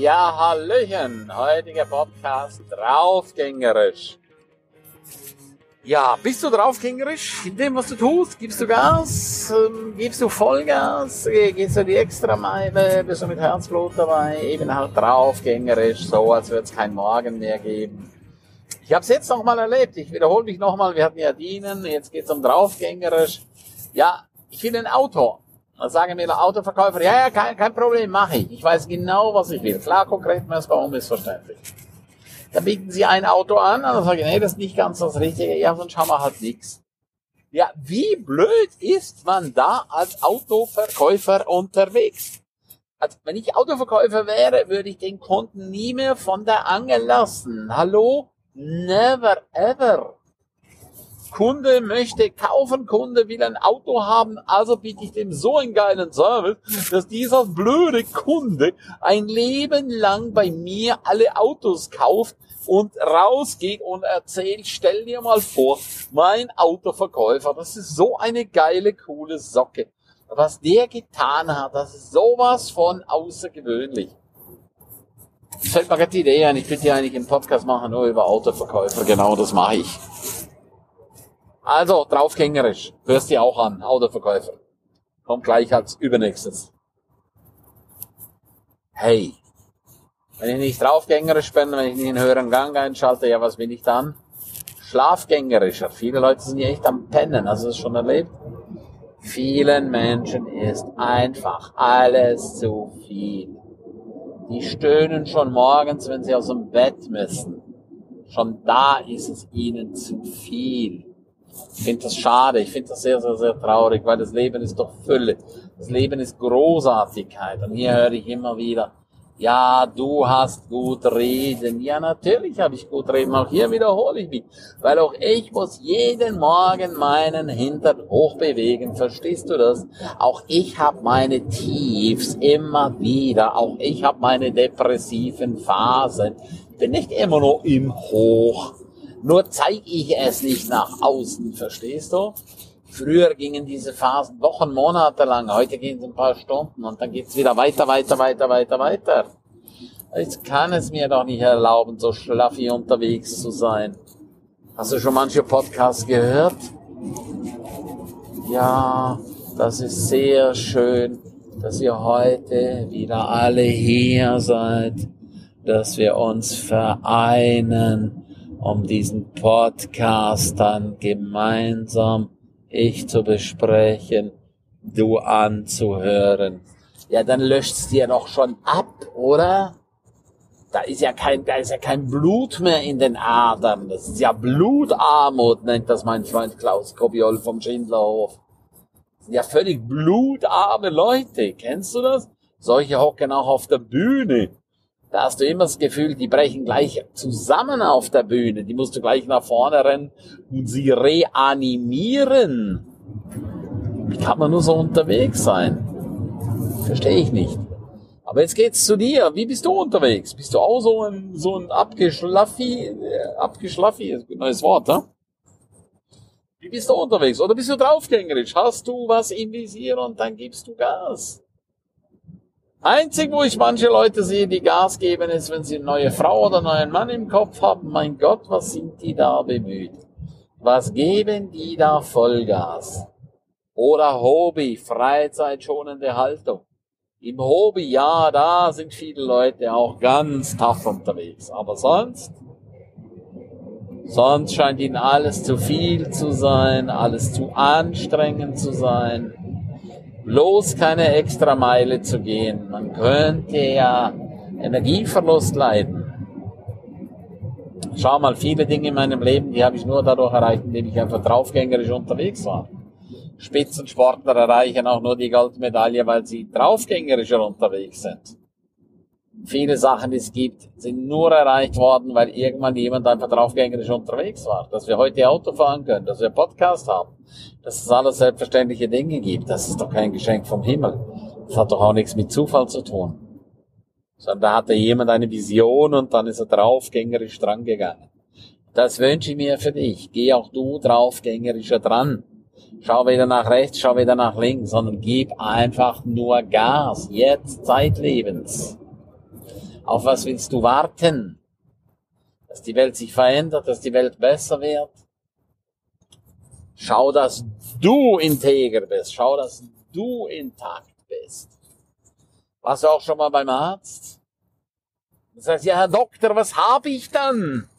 Ja, hallöchen, heutiger Podcast draufgängerisch. Ja, bist du draufgängerisch in dem, was du tust? Gibst du Gas? Gibst du Vollgas? Gehst du die Extrameile? Bist du mit Herzblut dabei? Eben halt draufgängerisch, so als würde es kein Morgen mehr geben. Ich habe es jetzt nochmal erlebt, ich wiederhole mich nochmal, wir hatten ja Dienen, jetzt geht es um draufgängerisch. Ja, ich will ein Auto. Dann sagen mir der Autoverkäufer, ja, kein Problem, mache ich. Ich weiß genau, was ich will. Klar, konkret, messbar, unmissverständlich. Dann bieten sie ein Auto an, und dann sage ich, nee, das ist nicht ganz das Richtige. Ja, sonst haben wir halt nichts. Ja, wie blöd ist man da als Autoverkäufer unterwegs? Also, wenn ich Autoverkäufer wäre, würde ich den Kunden nie mehr von der Angel lassen. Hallo? Never ever. Kunde möchte kaufen, Kunde will ein Auto haben, also biete ich dem so einen geilen Service, dass dieser blöde Kunde ein Leben lang bei mir alle Autos kauft und rausgeht und erzählt, stell dir mal vor, mein Autoverkäufer, das ist so eine geile, coole Socke. Was der getan hat, das ist sowas von außergewöhnlich. Fällt mir gerade die Idee ein, ich könnte ja eigentlich einen Podcast machen, nur über Autoverkäufer, genau das mache ich. Also, draufgängerisch, hörst dir auch an, Autoverkäufer. Kommt gleich als übernächstes. Hey, wenn ich nicht draufgängerisch bin, wenn ich nicht einen höheren Gang einschalte, ja, was bin ich dann? Schlafgängerischer. Viele Leute sind ja echt am Pennen, hast du das schon erlebt? Vielen Menschen ist einfach alles zu viel. Die stöhnen schon morgens, wenn sie aus dem Bett müssen. Schon da ist es ihnen zu viel. Ich finde das schade, ich finde das sehr, sehr, sehr traurig, weil das Leben ist doch Fülle. Das Leben ist Großartigkeit. Und hier höre ich immer wieder, ja, du hast gut reden. Ja, natürlich habe ich gut reden. Auch hier wiederhole ich mich. Weil auch ich muss jeden Morgen meinen Hintern hochbewegen. Verstehst du das? Auch ich habe meine Tiefs immer wieder. Auch ich habe meine depressiven Phasen. Ich bin nicht immer nur im Hoch. Nur zeige ich es nicht nach außen, verstehst du? Früher gingen diese Phasen Wochen, Monate lang, heute gehen es ein paar Stunden und dann geht's wieder weiter. Jetzt kann es mir doch nicht erlauben, so schlaffi unterwegs zu sein. Hast du schon manche Podcasts gehört? Ja, das ist sehr schön, dass ihr heute wieder alle hier seid, dass wir uns vereinen, um diesen Podcast dann gemeinsam ich zu besprechen, du anzuhören. Ja, dann löscht's dir doch schon ab, oder? Da ist ja kein Blut mehr in den Adern. Das ist ja Blutarmut, nennt das mein Freund Klaus Kobiol vom Schindlerhof. Das sind ja völlig blutarme Leute. Kennst du das? Solche hocken auch auf der Bühne. Da hast du immer das Gefühl, die brechen gleich zusammen auf der Bühne. Die musst du gleich nach vorne rennen und sie reanimieren. Wie kann man nur so unterwegs sein? Verstehe ich nicht. Aber jetzt geht's zu dir. Wie bist du unterwegs? Bist du auch so ein abgeschlaffi, ist ein neues Wort, ne? Wie bist du unterwegs? Oder bist du draufgängerisch? Hast du was im Visier und dann gibst du Gas? Einzig, wo ich manche Leute sehe, die Gas geben, ist, wenn sie eine neue Frau oder einen neuen Mann im Kopf haben. Mein Gott, was sind die da bemüht? Was geben die da Vollgas? Oder Hobby, freizeitschonende Haltung. Im Hobby, ja, da sind viele Leute auch ganz tough unterwegs. Aber sonst scheint ihnen alles zu viel zu sein, alles zu anstrengend zu sein. Bloß keine extra Meile zu gehen. Man könnte ja Energieverlust leiden. Schau mal, viele Dinge in meinem Leben, die habe ich nur dadurch erreicht, indem ich einfach draufgängerisch unterwegs war. Spitzensportler erreichen auch nur die Goldmedaille, weil sie draufgängerischer unterwegs sind. Viele Sachen, die es gibt, sind nur erreicht worden, weil irgendwann jemand einfach draufgängerisch unterwegs war. Dass wir heute Auto fahren können, dass wir Podcast haben, dass es alles selbstverständliche Dinge gibt, das ist doch kein Geschenk vom Himmel. Das hat doch auch nichts mit Zufall zu tun. Sondern da hatte jemand eine Vision und dann ist er draufgängerisch dran gegangen. Das wünsche ich mir für dich. Geh auch du draufgängerischer dran. Schau weder nach rechts, schau weder nach links, sondern gib einfach nur Gas. Jetzt zeitlebens. Auf was willst du warten? Dass die Welt sich verändert, dass die Welt besser wird? Schau, dass du integer bist. Schau, dass du intakt bist. Warst du auch schon mal beim Arzt? Du sagst, ja, Herr Doktor, was habe ich dann?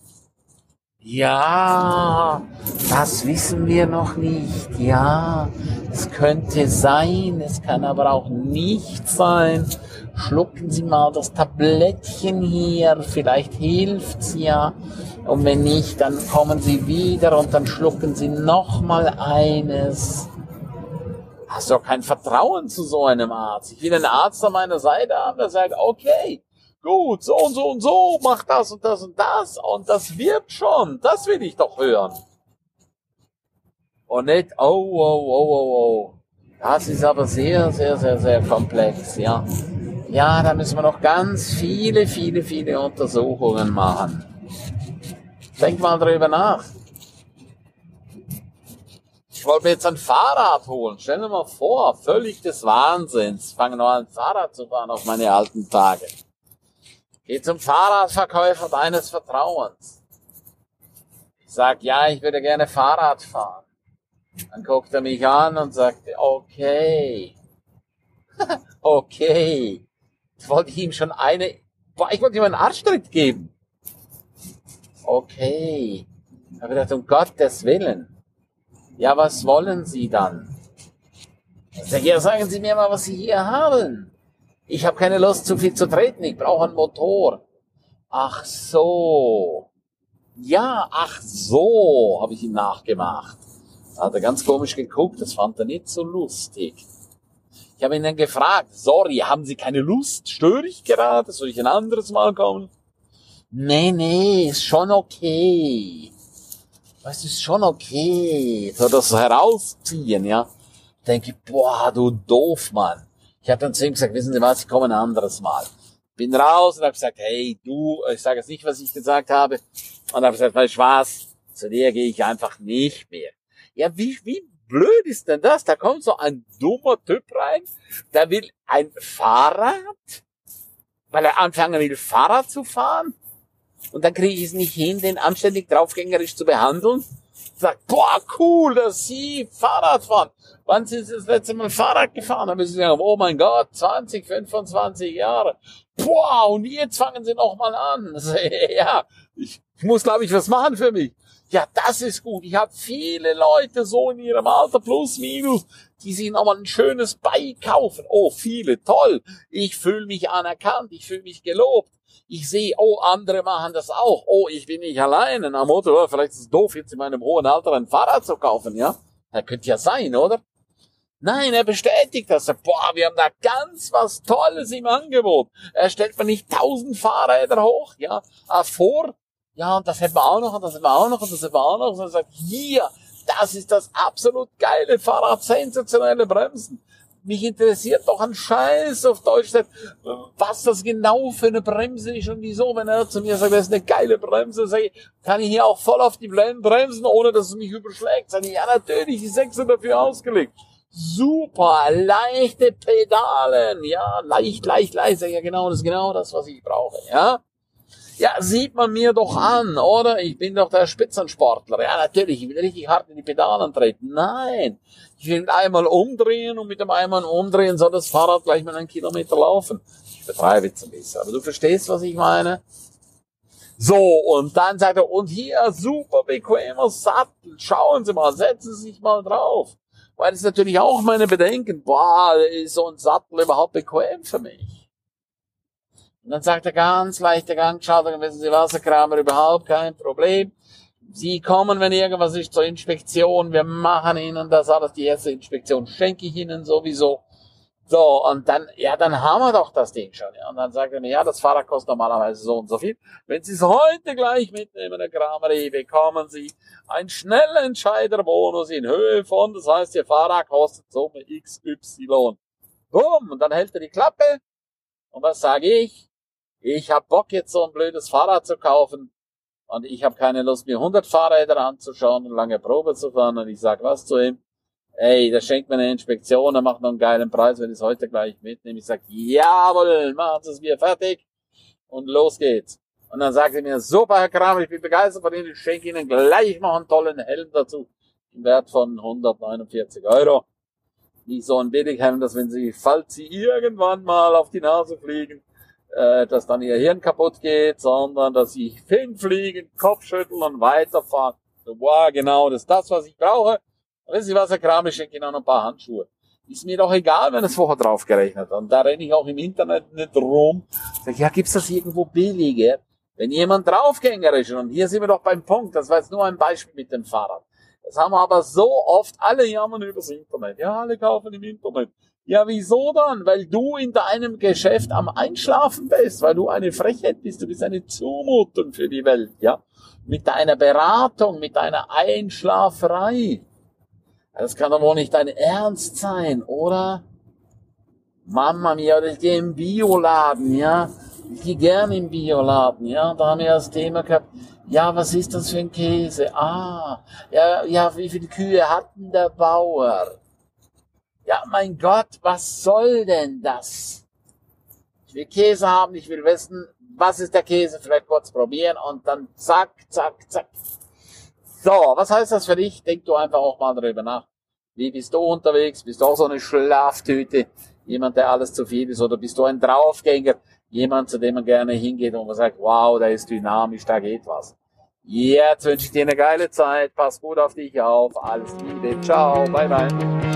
Ja, das wissen wir noch nicht. Ja, es könnte sein, es kann aber auch nicht sein. Schlucken Sie mal das Tablettchen hier, vielleicht hilft's ja. Und wenn nicht, dann kommen Sie wieder und dann schlucken Sie noch mal eines. Hast du auch kein Vertrauen zu so einem Arzt? Ich will einen Arzt an meiner Seite haben, der sagt, okay, gut, so und so und so, mach das und das und das wird schon. Das will ich doch hören. Und nicht, oh. Das ist aber sehr, sehr, sehr, sehr komplex, ja. Ja, da müssen wir noch ganz viele Untersuchungen machen. Denk mal drüber nach. Ich wollte mir jetzt ein Fahrrad holen. Stell dir mal vor, völlig des Wahnsinns. Ich fange noch an, Fahrrad zu fahren auf meine alten Tage. Geh zum Fahrradverkäufer deines Vertrauens. Ich sag, ja, ich würde gerne Fahrrad fahren. Dann guckt er mich an und sagt, okay. Okay. Jetzt wollte ich ihm schon ich wollte ihm einen Arschtritt geben. Okay. Ich habe gedacht, um Gottes Willen. Ja, was wollen Sie dann? Ich sage, ja, sagen Sie mir mal, was Sie hier haben. Ich habe keine Lust, zu viel zu treten. Ich brauche einen Motor. Ach so. Ja, ach so, habe ich ihm nachgemacht. Da hat er ganz komisch geguckt, das fand er nicht so lustig. Ich habe ihn dann gefragt, sorry, haben Sie keine Lust? Störe ich gerade? Soll ich ein anderes Mal kommen? Nee, ist schon okay. Weißt du, ist schon okay. So das herausziehen, ja. Denke ich, boah, du doof, Mann. Ich habe dann zu ihm gesagt, wissen Sie was, ich komme ein anderes Mal. Bin raus und habe gesagt, hey, du, ich sage jetzt nicht, was ich gesagt habe. Und habe gesagt, weißt du was, zu dir gehe ich einfach nicht mehr. Ja, wie blöd ist denn das? Da kommt so ein dummer Typ rein, der will ein Fahrrad, weil er anfangen will, Fahrrad zu fahren. Und dann kriege ich es nicht hin, den anständig draufgängerisch zu behandeln. Sagt, boah, cool, dass Sie Fahrrad fahren. Wann sind Sie das letzte Mal Fahrrad gefahren? Dann müssen Sie sagen, oh mein Gott, 20, 25 Jahre. Boah, und jetzt fangen Sie noch mal an. Ja, ich muss, glaube ich, was machen für mich. Ja, das ist gut. Ich habe viele Leute so in ihrem Alter, plus, minus, die sich nochmal ein schönes Bike kaufen. Oh, viele, toll. Ich fühle mich anerkannt, ich fühle mich gelobt. Ich sehe, oh, andere machen das auch. Oh, ich bin nicht alleine. Nach dem Motto, vielleicht ist es doof, jetzt in meinem hohen Alter ein Fahrrad zu kaufen, ja? Das könnte ja sein, oder? Nein, er bestätigt das. Boah, wir haben da ganz was Tolles im Angebot. Er stellt mir nicht 1000 Fahrräder hoch, ja, vor. Ja, und das hätten wir auch noch, und das hätten wir auch noch, und das hätten wir auch noch. Und er sagt, hier, das ist das absolut geile Fahrrad, sensationelle Bremsen. Mich interessiert doch ein Scheiß auf Deutsch, was das genau für eine Bremse ist und wieso. Wenn er zu mir sagt, das ist eine geile Bremse, sage ich, kann ich hier auch voll auf die Blenden bremsen, ohne dass es mich überschlägt. Sage ich, ja natürlich, die 6 sind dafür ausgelegt. Super, leichte Pedalen, ja, leicht, sag ich, ja genau, das ist genau das, was ich brauche, ja. Ja, sieht man mir doch an, oder? Ich bin doch der Spitzensportler. Ja, natürlich, ich will richtig hart in die Pedalen treten. Nein, ich will einmal umdrehen und mit dem einmal umdrehen soll das Fahrrad gleich mal 1 Kilometer laufen. Ich betreibe jetzt ein bisschen, aber du verstehst, was ich meine? So, und dann sagt er, und hier, super bequemer Sattel. Schauen Sie mal, setzen Sie sich mal drauf. Weil das ist natürlich auch meine Bedenken. Boah, ist so ein Sattel überhaupt bequem für mich? Und dann sagt er, ganz leichter Gangschaltung, wissen Sie was, Herr Kramer, überhaupt kein Problem. Sie kommen, wenn irgendwas ist, zur Inspektion, wir machen Ihnen das alles, die erste Inspektion schenke ich Ihnen sowieso. So, und dann, ja, dann haben wir doch das Ding schon. Ja. Und dann sagt er mir, ja, das Fahrrad kostet normalerweise so und so viel. Wenn Sie es heute gleich mitnehmen, Herr Kramer, bekommen Sie einen Schnellentscheiderbonus in Höhe von, das heißt, Ihr Fahrrad kostet Summe XY. Bumm, und dann hält er die Klappe. Und was sage ich? Ich hab Bock, jetzt so ein blödes Fahrrad zu kaufen. Und ich habe keine Lust, mir 100 Fahrräder anzuschauen und lange Probe zu fahren. Und ich sag was zu ihm? Ey, der schenkt mir eine Inspektion, er macht noch einen geilen Preis, wenn ich es heute gleich mitnehme. Ich sag, jawohl, machen Sie es mir fertig. und los geht's. Und dann sagt sie mir, super, Herr Kramer, ich bin begeistert von Ihnen, ich schenke Ihnen gleich noch einen tollen Helm dazu, im Wert von 149 €. Nicht so ein Billighelm, dass falls Sie irgendwann mal auf die Nase fliegen, dass dann Ihr Hirn kaputt geht, sondern dass Sie hinfliegen, Kopf schütteln und weiterfahren. So, wow, genau, das ist das, was ich brauche. Und wissen Sie was, Herr Kramer, ich schenke Ihnen noch ein paar Handschuhe. Ist mir doch egal, wenn es vorher drauf gerechnet hat. Und da renne ich auch im Internet nicht rum. Sag, ja, gibt's das irgendwo billiger? Wenn jemand draufgängerisch ist, und hier sind wir doch beim Punkt, das war jetzt nur ein Beispiel mit dem Fahrrad. Das haben wir aber so oft, alle jammern übers Internet. Ja, alle kaufen im Internet. Ja, wieso dann? Weil du in deinem Geschäft am Einschlafen bist, weil du eine Frechheit bist, du bist eine Zumutung für die Welt, ja? Mit deiner Beratung, mit deiner Einschlaferei. Das kann doch wohl nicht dein Ernst sein, oder? Mama mia, ich gehe im Bioladen, ja? Ich gehe gern im Bioladen, ja? Da haben wir das Thema gehabt, ja, was ist das für ein Käse? Ja, wie viele Kühe hat denn der Bauer? Ja, mein Gott, was soll denn das? Ich will Käse haben, ich will wissen, was ist der Käse, vielleicht kurz probieren und dann zack, zack, zack. So, was heißt das für dich? Denk du einfach auch mal darüber nach. Wie bist du unterwegs? Bist du auch so eine Schlaftüte? Jemand, der alles zu viel ist? Oder bist du ein Draufgänger? Jemand, zu dem man gerne hingeht und man sagt, wow, der ist dynamisch, da geht was. Jetzt wünsche ich dir eine geile Zeit. Pass gut auf dich auf. Alles Liebe. Ciao. Bye, bye.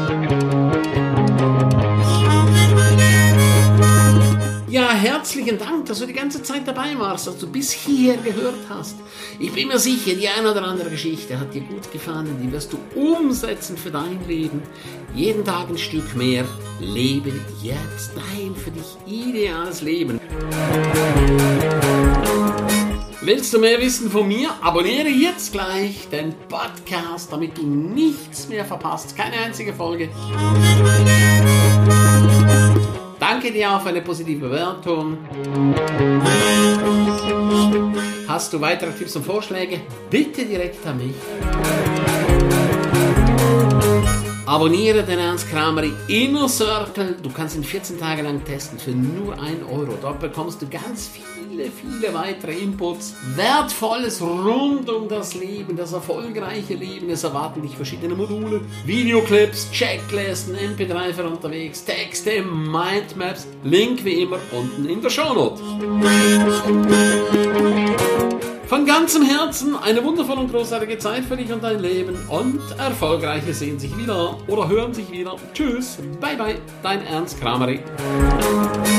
Ja, herzlichen Dank, dass du die ganze Zeit dabei warst, dass du bis hierher gehört hast. Ich bin mir sicher, die eine oder andere Geschichte hat dir gut gefallen, die wirst du umsetzen für dein Leben. Jeden Tag ein Stück mehr. Lebe jetzt dein für dich ideales Leben. Willst du mehr wissen von mir? Abonniere jetzt gleich den Podcast, damit du nichts mehr verpasst. Keine einzige Folge. Danke dir auch für eine positive Bewertung. Hast du weitere Tipps und Vorschläge? Bitte direkt an mich. Abonniere den Ernst Kramer Inner Circle. Du kannst ihn 14 Tage lang testen für nur 1 €. Dort bekommst du ganz viele weitere Inputs. Wertvolles rund um das Leben, das erfolgreiche Leben. Es erwarten dich verschiedene Module, Videoclips, Checklisten, MP3 für unterwegs, Texte, Mindmaps. Link wie immer unten in der Shownote. Von ganzem Herzen eine wundervolle und großartige Zeit für dich und dein Leben und Erfolgreiche sehen sich wieder oder hören sich wieder. Tschüss, bye bye, dein Ernst Kramer.